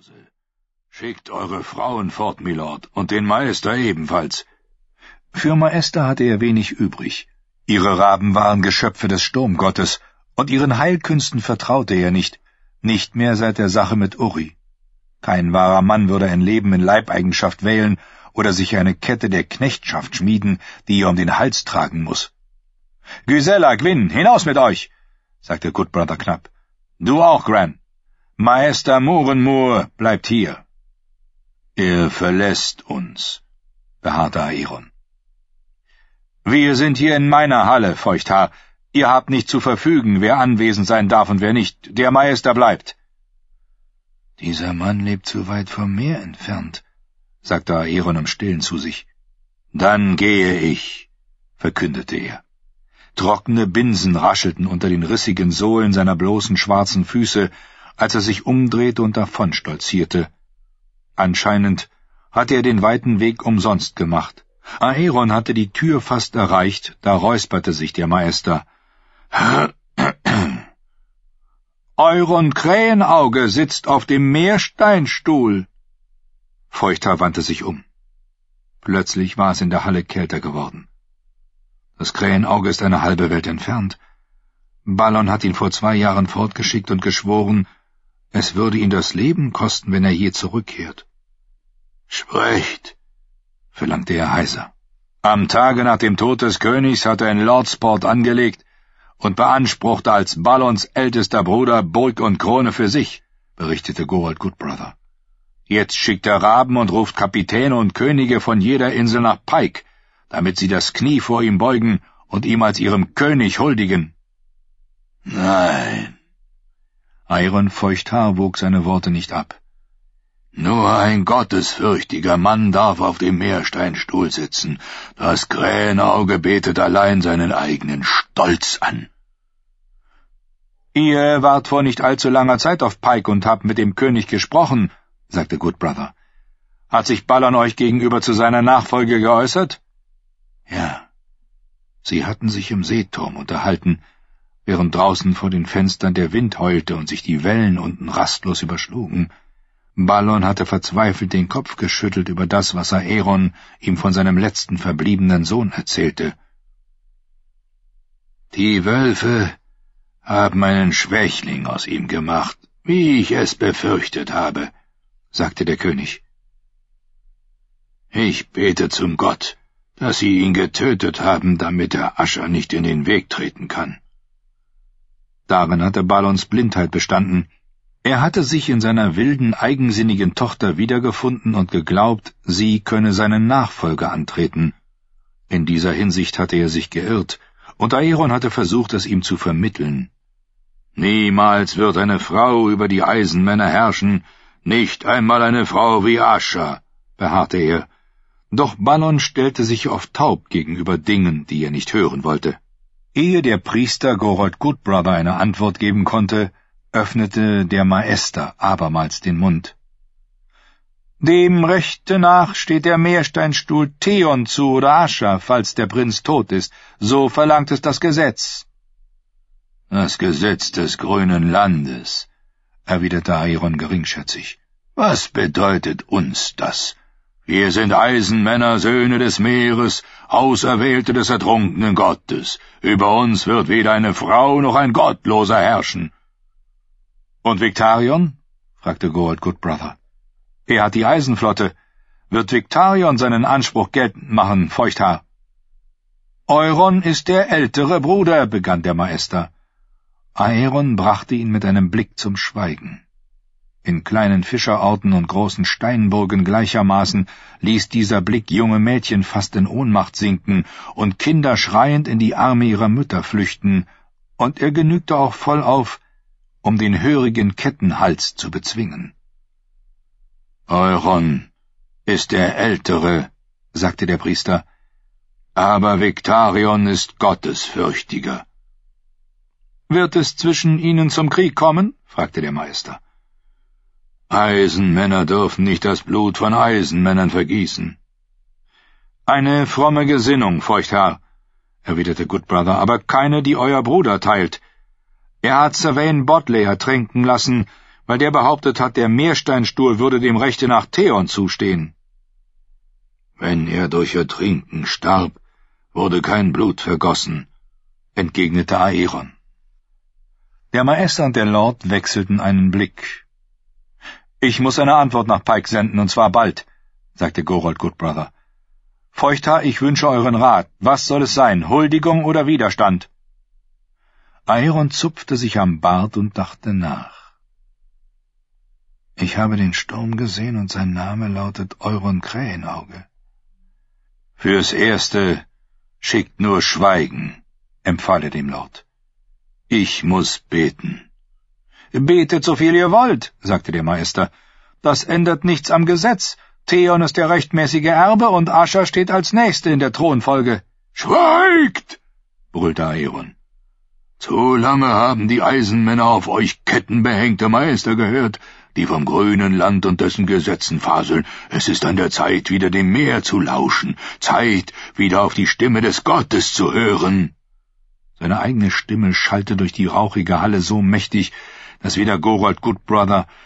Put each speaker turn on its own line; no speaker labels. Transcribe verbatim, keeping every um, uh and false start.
Hause. Schickt eure Frauen fort, Milord, und den Meister ebenfalls. Für Meister hatte er wenig übrig. Ihre Raben waren Geschöpfe des Sturmgottes, und ihren Heilkünsten vertraute er nicht, nicht mehr seit der Sache mit Uri. Kein wahrer Mann würde ein Leben in Leibeigenschaft wählen oder sich eine Kette der Knechtschaft schmieden, die er um den Hals tragen muss. »Gisela, Gwyn, hinaus mit euch«, sagte Goodbrother knapp. »Du auch, Gran. Meister Morenmoor bleibt hier.« »Er verlässt uns«, beharrte Aeron. »Wir sind hier in meiner Halle, Feuchthaar. Ihr habt nicht zu verfügen, wer anwesend sein darf und wer nicht. Der Meister bleibt.« »Dieser Mann lebt zu weit vom Meer entfernt«, sagte Aeron im Stillen zu sich. »Dann gehe ich«, verkündete er. Trockene Binsen raschelten unter den rissigen Sohlen seiner bloßen schwarzen Füße, als er sich umdrehte und davonstolzierte. Anscheinend hatte er den weiten Weg umsonst gemacht. Aeron hatte die Tür fast erreicht, da räusperte sich der Meister. »Euron Krähenauge sitzt auf dem Meersteinstuhl.« Feuchthaar wandte sich um. Plötzlich war es in der Halle kälter geworden. Das Krähenauge ist eine halbe Welt entfernt. Balon hat ihn vor zwei Jahren fortgeschickt und geschworen, es würde ihn das Leben kosten, wenn er je zurückkehrt. »Sprecht«, verlangte er heiser. »Am Tage nach dem Tod des Königs hat er in Lordsport angelegt und beanspruchte als Balons ältester Bruder Burg und Krone für sich«, berichtete Gorold Goodbrother. »Jetzt schickt er Raben und ruft Kapitäne und Könige von jeder Insel nach Pike, damit sie das Knie vor ihm beugen und ihm als ihrem König huldigen.« »Nein.« Aeron Feuchthaar wog seine Worte nicht ab. »Nur ein gottesfürchtiger Mann darf auf dem Meersteinstuhl sitzen. Das Krähenauge betet allein seinen eigenen Stolz an.« »Ihr wart vor nicht allzu langer Zeit auf Pike und habt mit dem König gesprochen«, sagte Goodbrother. »Hat sich Balon euch gegenüber zu seiner Nachfolge geäußert?« »Ja. Sie hatten sich im Seeturm unterhalten, während draußen vor den Fenstern der Wind heulte und sich die Wellen unten rastlos überschlugen. Balon hatte verzweifelt den Kopf geschüttelt über das, was Aeron ihm von seinem letzten verbliebenen Sohn erzählte. »Die Wölfe haben einen Schwächling aus ihm gemacht, wie ich es befürchtet habe«, sagte der König. »Ich bete zum Gott, dass sie ihn getötet haben, damit der Ascher nicht in den Weg treten kann.« Darin hatte Balons Blindheit bestanden. Er hatte sich in seiner wilden, eigensinnigen Tochter wiedergefunden und geglaubt, sie könne seinen Nachfolger antreten. In dieser Hinsicht hatte er sich geirrt, und Aeron hatte versucht, es ihm zu vermitteln. »Niemals wird eine Frau über die Eisenmänner herrschen, nicht einmal eine Frau wie Ascher«, beharrte er. Doch Balon stellte sich oft taub gegenüber Dingen, die er nicht hören wollte. Ehe der Priester Gorold Goodbrother eine Antwort geben konnte, öffnete der Meister abermals den Mund. »Dem Rechte nach steht der Meersteinstuhl Theon zu oder Ascher, falls der Prinz tot ist. So verlangt es das Gesetz.« »Das Gesetz des grünen Landes«, erwiderte Aeron geringschätzig. »Was bedeutet uns das? Wir sind Eisenmänner, Söhne des Meeres, Auserwählte des ertrunkenen Gottes. Über uns wird weder eine Frau noch ein Gottloser herrschen.« »Und Victarion?« fragte Gorold Goodbrother. »Er hat die Eisenflotte. Wird Victarion seinen Anspruch geltend machen, Feuchthaar?« »Euron ist der ältere Bruder«, begann der Meister. Aeron brachte ihn mit einem Blick zum Schweigen. In kleinen Fischerorten und großen Steinburgen gleichermaßen ließ dieser Blick junge Mädchen fast in Ohnmacht sinken und Kinder schreiend in die Arme ihrer Mütter flüchten, und er genügte auch vollauf, um den hörigen Kettenhals zu bezwingen. »Euron ist der Ältere«, sagte der Priester, »aber Victarion ist gottesfürchtiger.« »Wird es zwischen ihnen zum Krieg kommen?« fragte der Meister. »Eisenmänner dürfen nicht das Blut von Eisenmännern vergießen.« »Eine fromme Gesinnung, Feuchthaar«, erwiderte Goodbrother, »aber keine, die euer Bruder teilt. Er hat Sylvain Bodley ertränken lassen, weil der behauptet hat, der Meersteinstuhl würde dem Rechte nach Theon zustehen. Wenn er durch Ertrinken starb, wurde kein Blut vergossen, entgegnete Aeron. Der Maester und der Lord wechselten einen Blick. »Ich muss eine Antwort nach Pike senden, und zwar bald«, sagte Gorold Goodbrother. »Feuchthaar, ich wünsche euren Rat. Was soll es sein, Huldigung oder Widerstand?« Aeron zupfte sich am Bart und dachte nach. »Ich habe den Sturm gesehen, und sein Name lautet Euron Krähenauge.« »Fürs Erste schickt nur Schweigen«, empfahl er dem Lord. »Ich muss beten.« »Betet, so viel ihr wollt«, sagte der Meister. »Das ändert nichts am Gesetz. Theon ist der rechtmäßige Erbe, und Asha steht als Nächste in der Thronfolge.« »Schweigt«, brüllte Aeron. »Zu lange haben die Eisenmänner auf euch kettenbehängte Meister gehört, die vom grünen Land und dessen Gesetzen faseln. Es ist an der Zeit, wieder dem Meer zu lauschen, Zeit, wieder auf die Stimme des Gottes zu hören.« Seine eigene Stimme schallte durch die rauchige Halle so mächtig, dass weder Gorold Goodbrother